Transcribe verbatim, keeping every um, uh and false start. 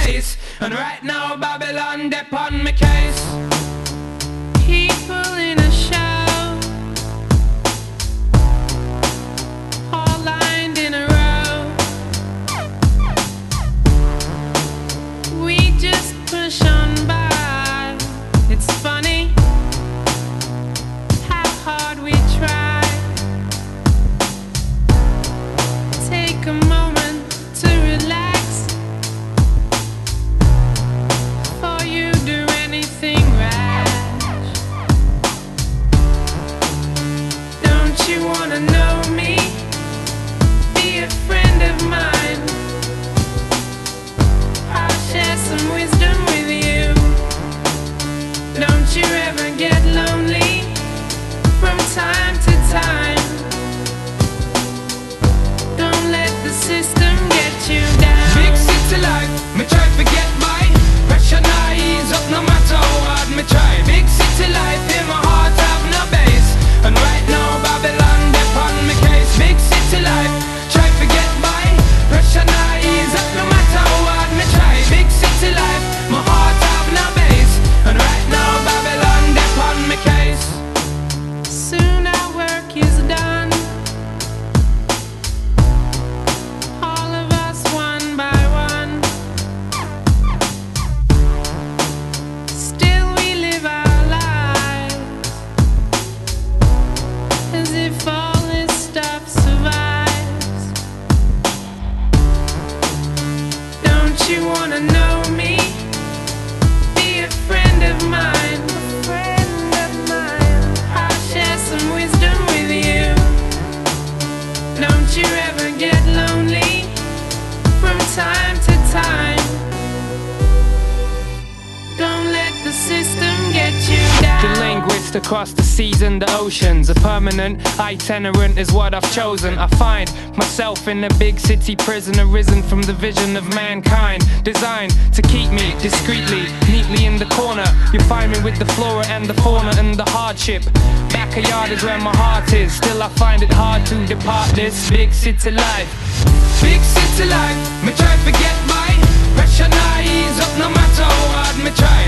base. And right now Babylon dep on my case. People in a show, all lined in a row. We just push on by. It's funny how hard we try. Take a moment to relax before you do anything rash. Don't you wanna know me? Be a friend of mine. I'll share some wisdom with you. Don't you ever get lonely from time to time. Don't let the system get you down. Big city life, me try to get by. Pressure not ease up no matter how hard me try. Big city life, in my heart have no base. And right now Babylon dep on me case. Big city life, try to get by. Pressure not ease up no matter how hard me try. Big city life, my heart have no base. And right now Babylon dep on me case. Soon our work is done, all of us one by one. Still we live our lives as if all this stuff survives. Don't you wanna know me? Be a friend of mine. A friend of mine. I'll share some wisdom with you. Don't you ever get lonely from time to time. Don't let the system get you down. The linguist across the seas and the oceans. A permanent itinerant is what I've chosen. I find myself in a big city prison, arisen from the vision of mankind, designed to keep me discreetly, neatly in the corner. You find me with the flora and the fauna and the hardship. Backyard is where my heart is. Still I find it hard to depart this big city life. Big city life, me try to get by. Pressure not ease up no matter how hard me try.